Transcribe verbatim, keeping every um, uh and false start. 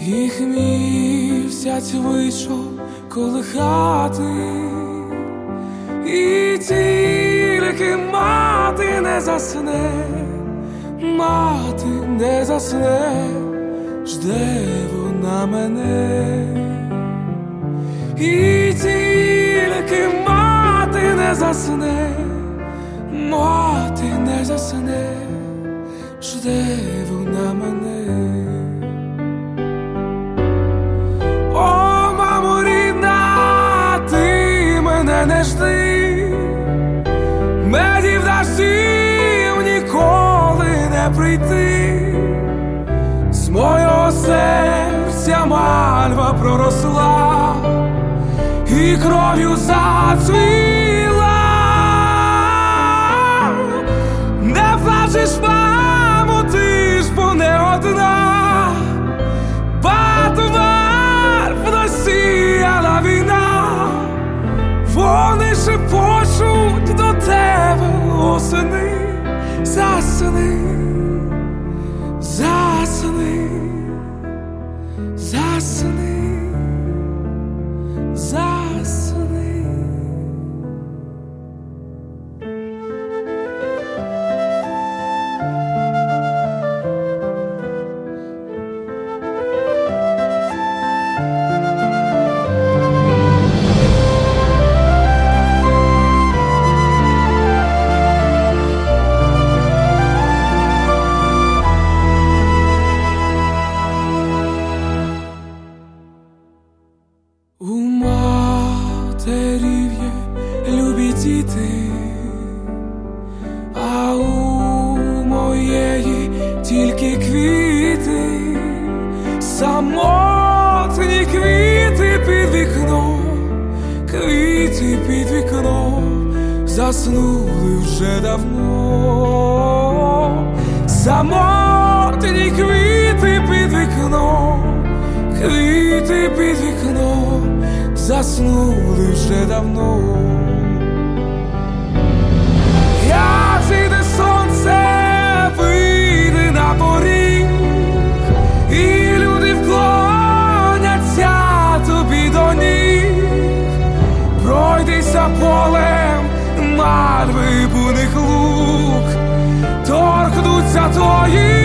Їх місяць вийшов колихати, і тільки мати не засне, мати не засне, жде вона мене. І тільки мати не засне, мати не засне, жде вона мене. О, мамо рідна, ти мене не жди, медів дощів ніколи не прийти. З мого серця мальва проросла і кров'ю зацвіла. Не плачеш, мамо, ти ж бо не одна, Патумар просіяла війна. Вони шепочуть до тебе осени, засни, засни, засни, засни. У матерів є любі діти, а у моєї тільки квіти, самотні квіти під вікном, квіти під вікном заснули вже давно. Самотні квіти під вікном, квіти під вікном заснули вже давно. Як зійде сонце, вийде на поріг, і люди вклоняться тобі до ніг. Пройдися полем мальви буйних луг, торкнуться твої